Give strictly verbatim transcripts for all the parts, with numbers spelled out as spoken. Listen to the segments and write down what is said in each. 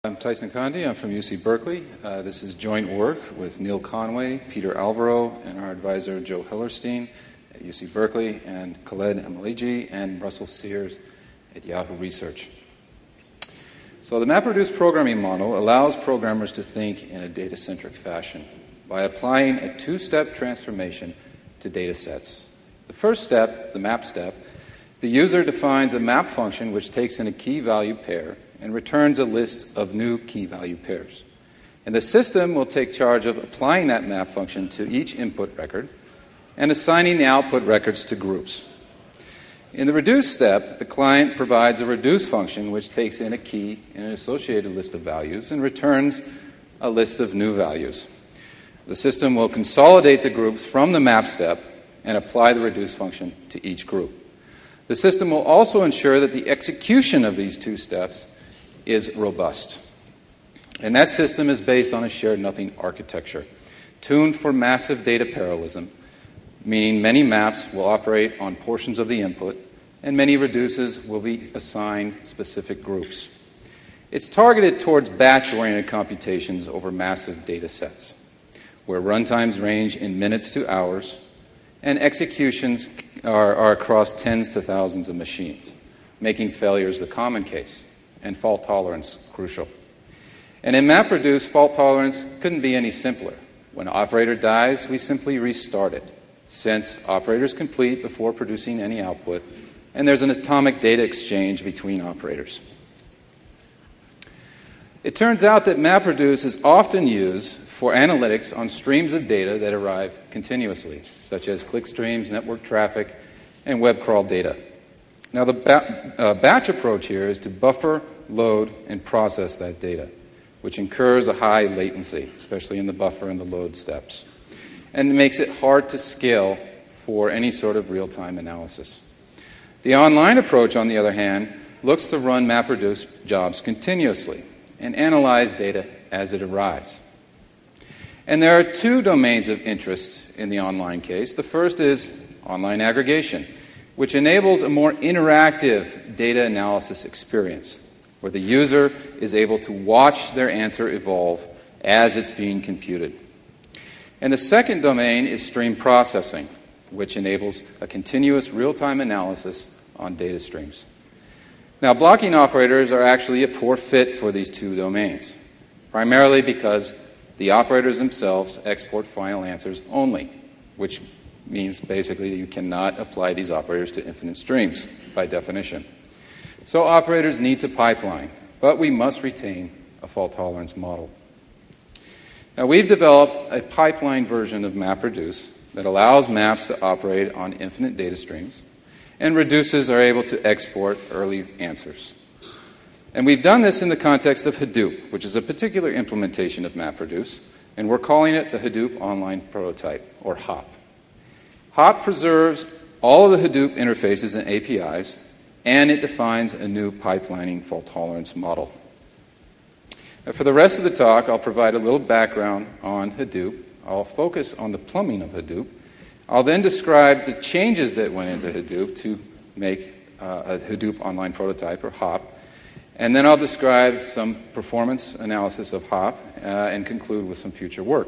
I'm Tyson Conde. I'm from U C Berkeley. Uh, this is joint work with Neil Conway, Peter Alvaro, and our advisor Joe Hillerstein at U C Berkeley, and Khaled Amaligi and Russell Sears at Yahoo Research. So the MapReduce programming model allows programmers to think in a data-centric fashion by applying a two-step transformation to data sets. The first step, the map step, the user defines a map function which takes in a key-value pair and returns a list of new key-value pairs. And the system will take charge of applying that map function to each input record and assigning the output records to groups. In the reduce step, the client provides a reduce function which takes in a key and an associated list of values and returns a list of new values. The system will consolidate the groups from the map step and apply the reduce function to each group. The system will also ensure that the execution of these two steps is robust. And that system is based on a shared nothing architecture, tuned for massive data parallelism, meaning many maps will operate on portions of the input, and many reduces will be assigned specific groups. It's targeted towards batch-oriented computations over massive data sets, where runtimes range in minutes to hours, and executions are, are across tens to thousands of machines, making failures the common case, and fault tolerance crucial. And in MapReduce, fault tolerance couldn't be any simpler. When an operator dies, we simply restart it, since operator is complete before producing any output, and there's an atomic data exchange between operators. It turns out that MapReduce is often used for analytics on streams of data that arrive continuously, such as click streams, network traffic, and web crawl data. Now, the ba- uh, batch approach here is to buffer, load, and process that data, which incurs a high latency, especially in the buffer and the load steps, and makes it hard to scale for any sort of real-time analysis. The online approach, on the other hand, looks to run MapReduce jobs continuously and analyze data as it arrives. And there are two domains of interest in the online case. The first is online aggregation, which enables a more interactive data analysis experience, where the user is able to watch their answer evolve as it's being computed. And the second domain is stream processing, which enables a continuous real-time analysis on data streams. Now, blocking operators are actually a poor fit for these two domains, primarily because the operators themselves export final answers only, which means basically that you cannot apply these operators to infinite streams by definition. So operators need to pipeline, but we must retain a fault tolerance model. Now, we've developed a pipeline version of MapReduce that allows maps to operate on infinite data streams, and reduces are able to export early answers. And we've done this in the context of Hadoop, which is a particular implementation of MapReduce, and we're calling it the Hadoop Online Prototype, or HOP. HOP preserves all of the Hadoop interfaces and A P Is, and it defines a new pipelining fault tolerance model. Now, for the rest of the talk, I'll provide a little background on Hadoop. I'll focus on the plumbing of Hadoop. I'll then describe the changes that went into Hadoop to make uh, a Hadoop Online Prototype, or HOP. And then I'll describe some performance analysis of HOP uh, and conclude with some future work.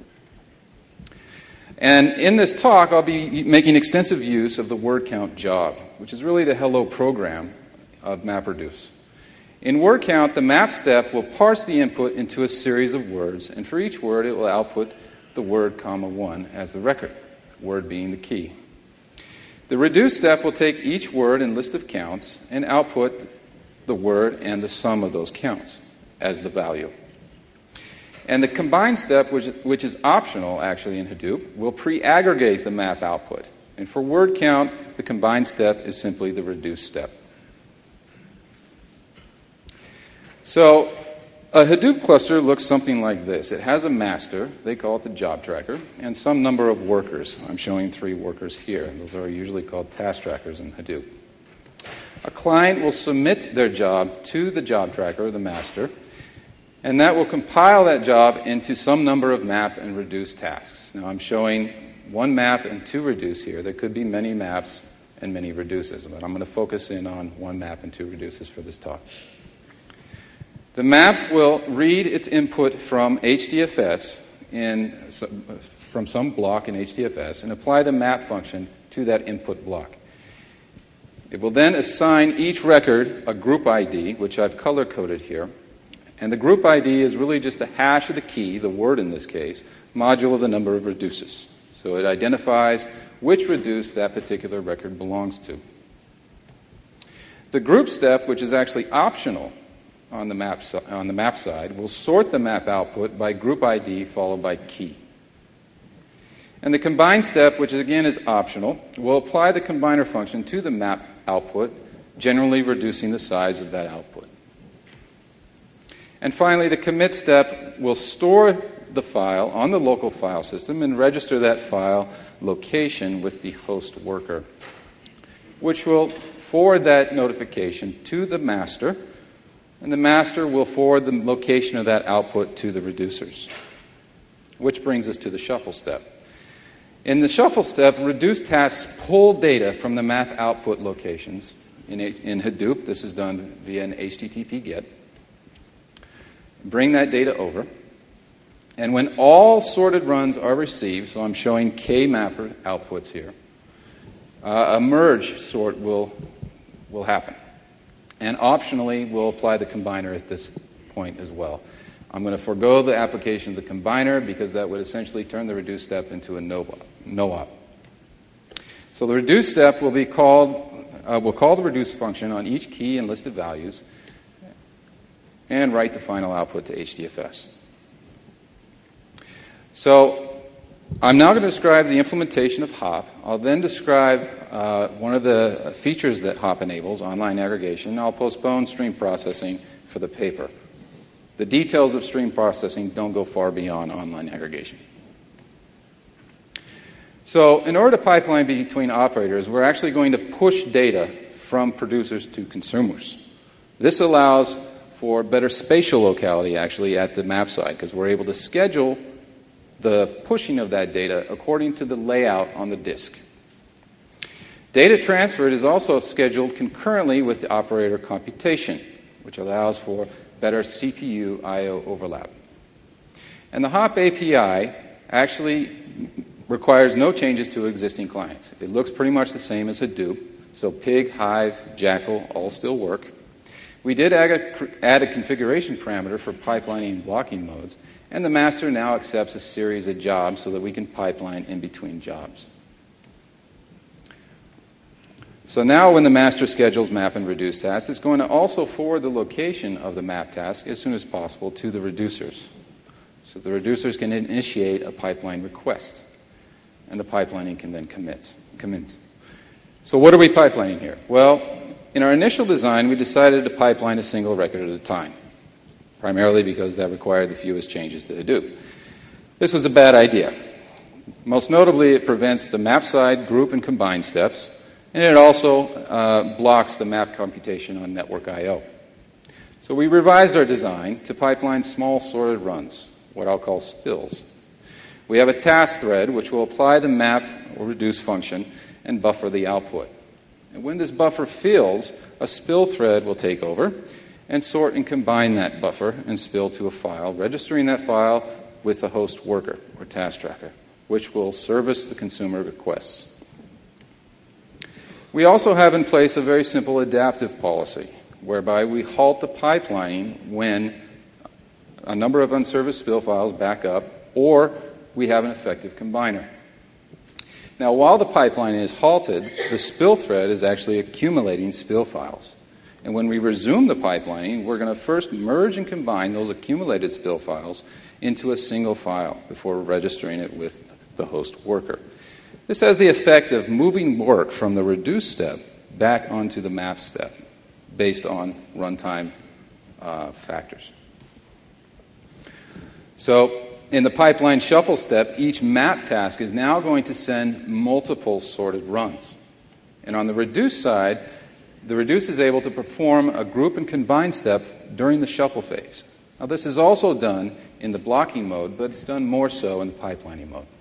And in this talk, I'll be making extensive use of the word count job, which is really the hello program of MapReduce. In word count, the map step will parse the input into a series of words, and for each word, it will output the word comma one as the record, word being the key. The reduce step will take each word and list of counts and output the word and the sum of those counts as the value. And the combine step, which, which is optional actually in Hadoop, will pre-aggregate the map output. And for word count, the combine step is simply the reduce step. So a Hadoop cluster looks something like this. It has a master, they call it the job tracker, and some number of workers. I'm showing three workers here. Those are usually called task trackers in Hadoop. A client will submit their job to the job tracker, the master, and that will compile that job into some number of map and reduce tasks. Now I'm showing one map and two reduce here. There could be many maps and many reduces, but I'm going to focus in on one map and two reduces for this talk. The map will read its input from H D F S in, from some block in H D F S and apply the map function to that input block. It will then assign each record a group I D, which I've color-coded here. And the group I D is really just the hash of the key, the word in this case, modulo the number of reduces. So it identifies which reduce that particular record belongs to. The group step, which is actually optional on the map, on the map side, will sort the map output by group I D followed by key. And the combine step, which again is optional, will apply the combiner function to the map output, generally reducing the size of that output. And finally, the commit step will store the file on the local file system and register that file location with the host worker, which will forward that notification to the master, and the master will forward the location of that output to the reducers, which brings us to the shuffle step. In the shuffle step, reduce tasks pull data from the map output locations. In, in Hadoop, this is done via an H T T P GET. Bring that data over. And when all sorted runs are received, so I'm showing K-mapper outputs here, uh, a merge sort will, will happen. And optionally, we'll apply the combiner at this point as well. I'm going to forego the application of the combiner because that would essentially turn the reduce step into a no-op. So the reduce step will be called, uh, we'll call the reduce function on each key and listed values and write the final output to H D F S. So I'm now going to describe the implementation of HOP. I'll then describe uh, one of the features that HOP enables, online aggregation. I'll postpone stream processing for the paper. The details of stream processing don't go far beyond online aggregation. So in order to pipeline between operators, we're actually going to push data from producers to consumers. This allows for better spatial locality, actually, at the map side, because we're able to schedule the pushing of that data according to the layout on the disk. Data transferred is also scheduled concurrently with the operator computation, which allows for better C P U I O overlap. And the HOP A P I actually requires no changes to existing clients. It looks pretty much the same as Hadoop, so Pig, Hive, Jackal all still work. We did add a, add a configuration parameter for pipelining and blocking modes, and the master now accepts a series of jobs so that we can pipeline in between jobs. So now when the master schedules map and reduce tasks, it's going to also forward the location of the map task as soon as possible to the reducers. So the reducers can initiate a pipeline request, and the pipelining can then commit, commence. So what are we pipelining here? Well, in our initial design, we decided to pipeline a single record at a time, primarily because that required the fewest changes to Hadoop. This was a bad idea. Most notably, it prevents the map side, group, and combine steps, and it also uh, blocks the map computation on network I O. So we revised our design to pipeline small sorted runs, what I'll call spills. We have a task thread which will apply the map or reduce function and buffer the output. And when this buffer fills, a spill thread will take over and sort and combine that buffer and spill to a file, registering that file with the host worker or task tracker, which will service the consumer requests. We also have in place a very simple adaptive policy, whereby we halt the pipelining when a number of unserviced spill files back up or we have an effective combiner. Now, while the pipeline is halted, the spill thread is actually accumulating spill files. And when we resume the pipelining, we're going to first merge and combine those accumulated spill files into a single file before registering it with the host worker. This has the effect of moving work from the reduce step back onto the map step based on runtime uh, factors. So in the pipeline shuffle step, each map task is now going to send multiple sorted runs. And on the reduce side, the reduce is able to perform a group and combine step during the shuffle phase. Now this is also done in the blocking mode, but it's done more so in the pipelining mode.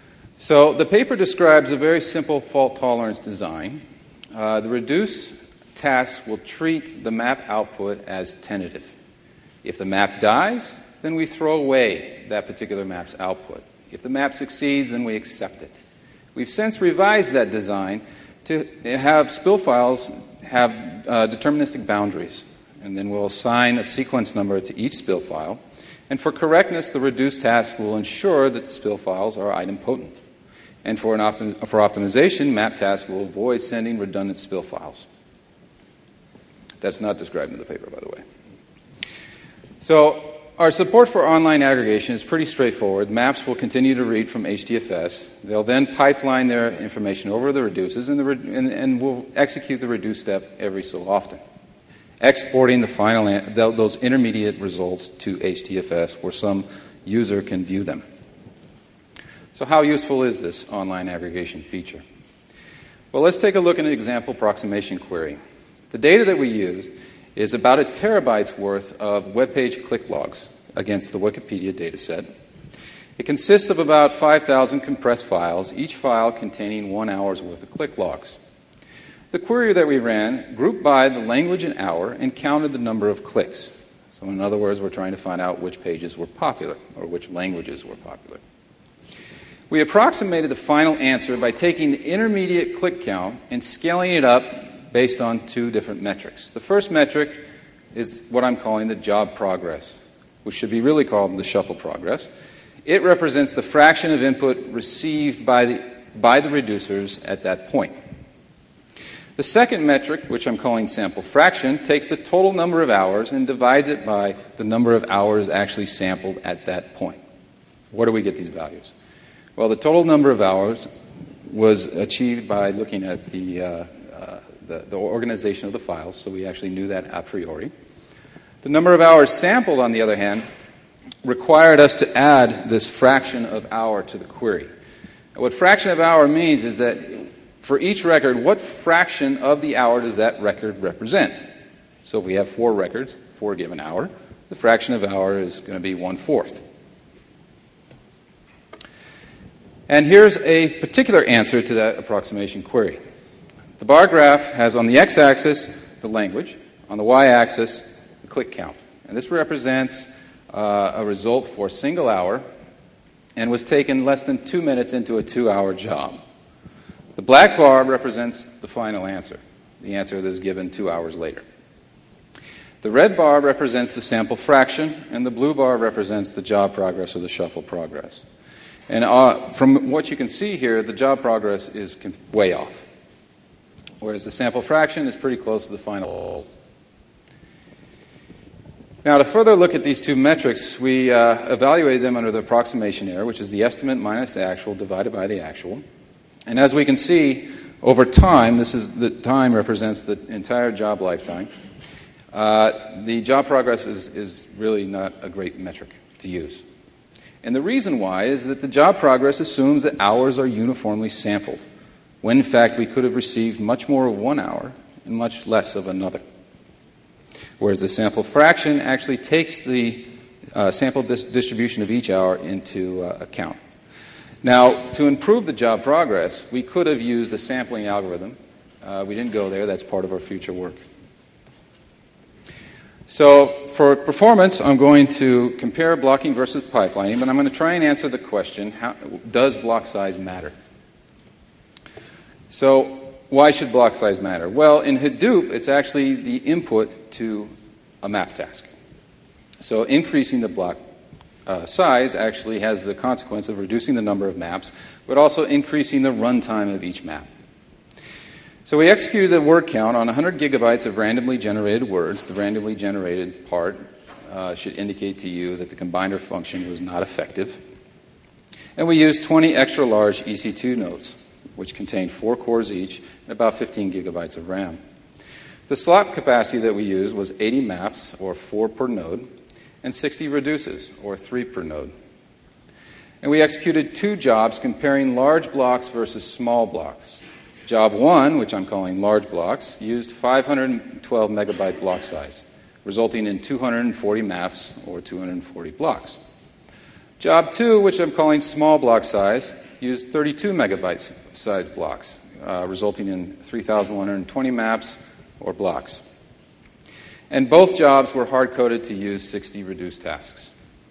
So the paper describes a very simple fault tolerance design. Uh, the reduce task will treat the map output as tentative. If the map dies, then we throw away that particular map's output. If the map succeeds, then we accept it. We've since revised that design to have spill files have uh, deterministic boundaries, and then we'll assign a sequence number to each spill file. And for correctness, the reduced task will ensure that the spill files are idempotent. And for, an optim- for optimization, map task will avoid sending redundant spill files. That's not described in the paper, by the way. So our support for online aggregation is pretty straightforward. Maps will continue to read from H D F S. They'll then pipeline their information over the reduces, and, the re- and, and will execute the reduce step every so often, exporting the final an- th- those intermediate results to H D F S where some user can view them. So how useful is this online aggregation feature? Well, let's take a look at an example approximation query. The data that we used is about a terabyte's worth of web page click logs against the Wikipedia dataset. It consists of about five thousand compressed files, each file containing one hour's worth of click logs. The query that we ran grouped by the language and hour and counted the number of clicks. So in other words, we're trying to find out which pages were popular or which languages were popular. We approximated the final answer by taking the intermediate click count and scaling it up based on two different metrics. The first metric is what I'm calling the job progress, which should be really called the shuffle progress. It represents the fraction of input received by the, by the reducers at that point. The second metric, which I'm calling sample fraction, takes the total number of hours and divides it by the number of hours actually sampled at that point. Where do we get these values? Well, the total number of hours was achieved by looking at the, uh, uh, the, the organization of the files, so we actually knew that a priori. The number of hours sampled, on the other hand, required us to add this fraction of hour to the query. And what fraction of hour means is that for each record, what fraction of the hour does that record represent? So if we have four records for a given hour, the fraction of hour is going to be one-fourth. And here's a particular answer to that approximation query. The bar graph has on the x-axis the language, on the y-axis the click count. And this represents uh, a result for a single hour and was taken less than two minutes into a two-hour job. The black bar represents the final answer, the answer that is given two hours later. The red bar represents the sample fraction, and the blue bar represents the job progress or the shuffle progress. And uh, from what you can see here, the job progress is way off, whereas the sample fraction is pretty close to the final. Now, to further look at these two metrics, we uh, evaluated them under the approximation error, which is the estimate minus the actual divided by the actual. And as we can see, over time, this is the time represents the entire job lifetime, uh, the job progress is, is really not a great metric to use. And the reason why is that the job progress assumes that hours are uniformly sampled, when in fact we could have received much more of one hour and much less of another. Whereas the sample fraction actually takes the uh, sample dis- distribution of each hour into uh, account. Now, to improve the job progress, we could have used a sampling algorithm. Uh, we didn't go there. That's part of our future work. So for performance, I'm going to compare blocking versus pipelining, but I'm going to try and answer the question, how, does block size matter? So why should block size matter? Well, in Hadoop, it's actually the input to a map task. So increasing the block uh, size actually has the consequence of reducing the number of maps, but also increasing the runtime of each map. So we executed the word count on one hundred gigabytes of randomly generated words. The randomly generated part uh, should indicate to you that the combiner function was not effective. And we used twenty extra large E C two nodes, which contain four cores each and about fifteen gigabytes of RAM. The slot capacity that we used was eighty maps, or four per node, and sixty reduces, or three per node. And we executed two jobs comparing large blocks versus small blocks. Job one, which I'm calling large blocks, used five hundred twelve megabyte block size, resulting in two hundred forty maps, or two hundred forty blocks. Job two, which I'm calling small block size, used thirty-two megabyte size blocks, uh, resulting in three thousand one hundred twenty maps, or blocks. And both jobs were hard-coded to use sixty reduced tasks.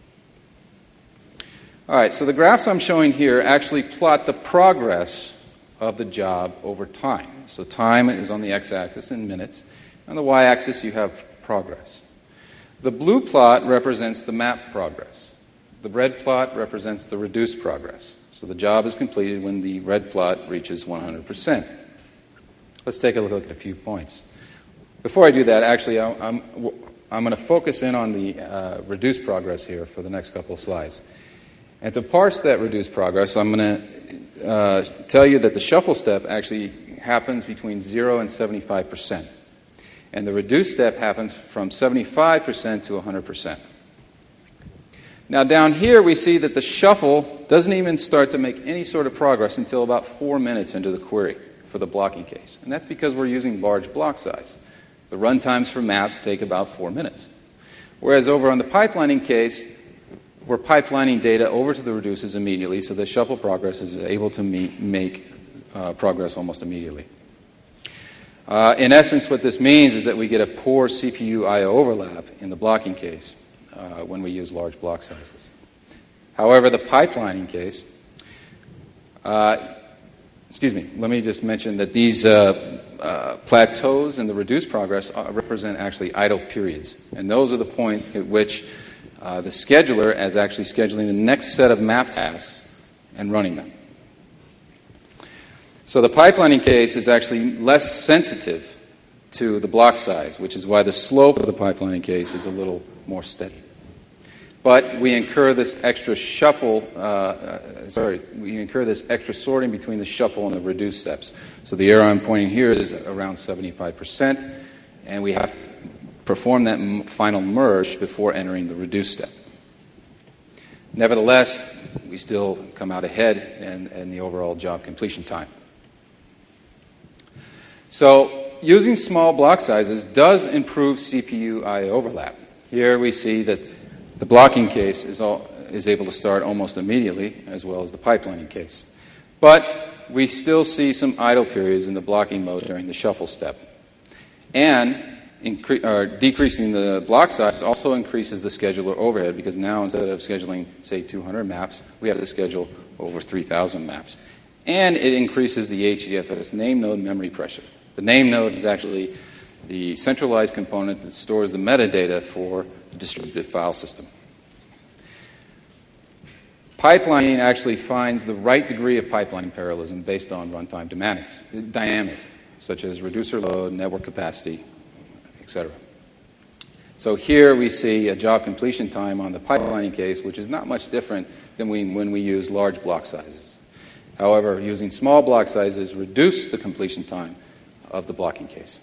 All right, so the graphs I'm showing here actually plot the progress of the job over time. So time is on the x-axis in minutes. On the y-axis, you have progress. The blue plot represents the map progress. The red plot represents the reduced progress. So the job is completed when the red plot reaches one hundred percent. Let's take a look at a few points. Before I do that, actually, I'm, I'm going to focus in on the uh, reduced progress here for the next couple of slides. And to parse that reduced progress, I'm going to uh, tell you that the shuffle step actually happens between zero and seventy-five percent. And the reduced step happens from seventy-five percent to one hundred percent. Now down here we see that the shuffle doesn't even start to make any sort of progress until about four minutes into the query for the blocking case. And that's because we're using large block size. The run times for maps take about four minutes. Whereas over on the pipelining case, we're pipelining data over to the reducers immediately, so the shuffle progress is able to meet, make uh, progress almost immediately. Uh, in essence, what this means is that we get a poor C P U I O overlap in the blocking case uh, when we use large block sizes. However, the pipelining case, uh, excuse me, let me just mention that these uh, uh, plateaus in the reduced progress uh, represent actually idle periods. And those are the point at which uh, the scheduler is actually scheduling the next set of map tasks and running them. So the pipelining case is actually less sensitive to the block size, which is why the slope of the pipelining case is a little more steady. But we incur this extra shuffle, uh, uh, sorry, we incur this extra sorting between the shuffle and the reduced steps. So the arrow I'm pointing here is around seventy-five percent, and we have to perform that m- final merge before entering the reduced step. Nevertheless, we still come out ahead in, in the overall job completion time. So using small block sizes does improve C P U I O overlap. Here we see that the blocking case is, all, is able to start almost immediately, as well as the pipelining case. But we still see some idle periods in the blocking mode during the shuffle step. And incre- or decreasing the block size also increases the scheduler overhead, because now instead of scheduling, say, two hundred maps, we have to schedule over three thousand maps. And it increases the H D F S name node memory pressure. The name node is actually the centralized component that stores the metadata for the distributed file system. Pipelining actually finds the right degree of pipelining parallelism based on runtime dynamics, dynamics, such as reducer load, network capacity, et cetera. So here we see a job completion time on the pipelining case, which is not much different than we, when we use large block sizes. However, using small block sizes reduce the completion time of the blocking case.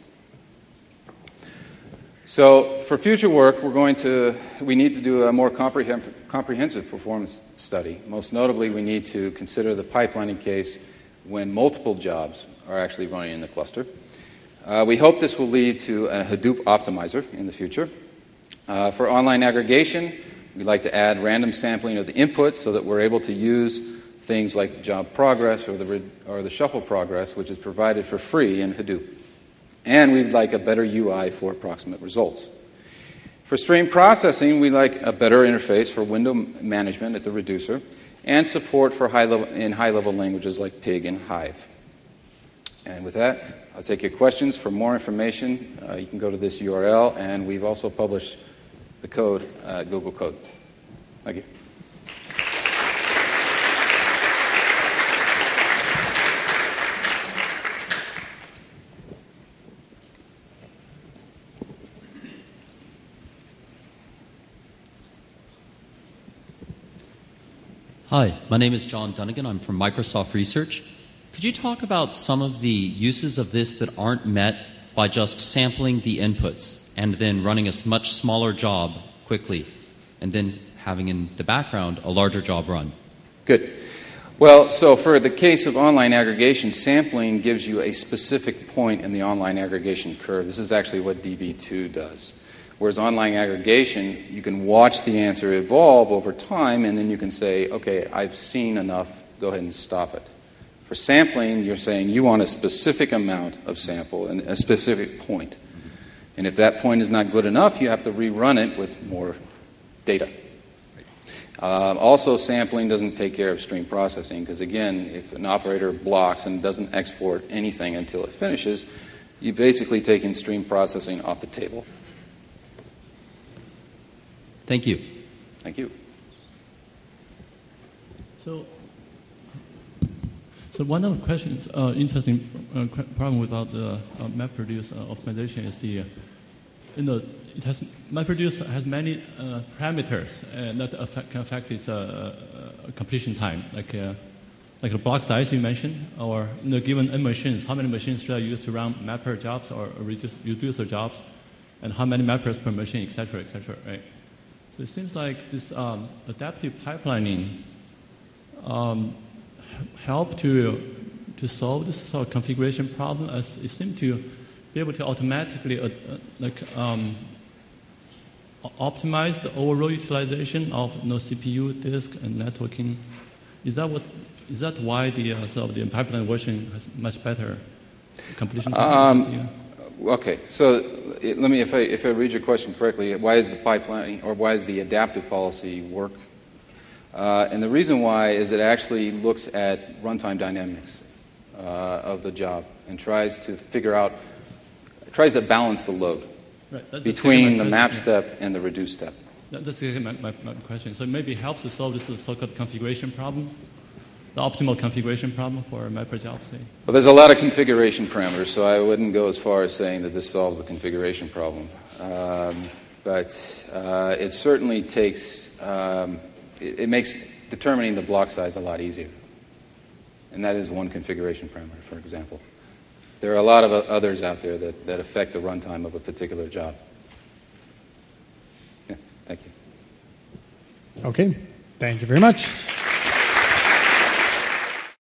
So for future work, we're going to, we need to do a more comprehen- comprehensive performance study. Most notably, we need to consider the pipelining case when multiple jobs are actually running in the cluster. Uh, we hope this will lead to a Hadoop optimizer in the future. Uh, for online aggregation, we'd like to add random sampling of the input so that we're able to use things like the job progress or the, re- or the shuffle progress, which is provided for free in Hadoop. And we'd like a better U I for approximate results. For stream processing, we'd like a better interface for window management at the reducer and support for high level, in high-level languages like Pig and Hive. And with that, I'll take your questions. For more information, uh, you can go to this U R L, and we've also published the code at Google Code. Thank you. Hi, my name is John Dunnigan. I'm from Microsoft Research. Could you talk about some of the uses of this that aren't met by just sampling the inputs and then running a much smaller job quickly and then having in the background a larger job run? Good. Well, so for the case of online aggregation, sampling gives you a specific point in the online aggregation curve. This is actually what D B two does. Whereas online aggregation, you can watch the answer evolve over time, and then you can say, okay, I've seen enough, go ahead and stop it. For For sampling, you're saying you want a specific amount of sample and a specific point. And if that point is not good enough, you have to rerun it with more data. Uh, also, sampling doesn't take care of stream processing because, again, if an operator blocks and doesn't export anything until it finishes, you're basically taking stream processing off the table. Thank you. Thank you. So, so one of the questions, uh, interesting uh, problem without the uh, MapReduce uh, optimization is the, uh, you know, it has MapReduce has many uh, parameters uh, that affect, can affect its uh, uh, completion time, like uh, like the block size you mentioned, or you know, given n machines, how many machines should I use to run mapper jobs or reduce, reducer jobs, and how many mappers per machine, et cetera, et cetera, right? So it seems like this um, adaptive pipelining um, help to to solve this sort of configuration problem, as it seems to be able to automatically uh, uh, like um, optimize the overall utilization of you know, C P U, disk, and networking. Is that what? Is that why the uh, sort of the pipeline version has much better completion time? Um, yeah. Okay, so it, let me, if I if I read your question correctly, why is the pipeline or why is the adaptive policy work? Uh, and the reason why is it actually looks at runtime dynamics uh, of the job and tries to figure out, tries to balance the load right. between the map step and the reduce step. That's my, my, my question. So it maybe helps to solve this so-called configuration problem, the optimal configuration problem for mapper jobs. Say. Well, there's a lot of configuration parameters, so I wouldn't go as far as saying that this solves the configuration problem. Um, but uh, it certainly takes, um, it, it makes determining the block size a lot easier. And that is one configuration parameter, for example. There are a lot of others out there that, that affect the runtime of a particular job. Yeah, thank you. Okay, thank you very much.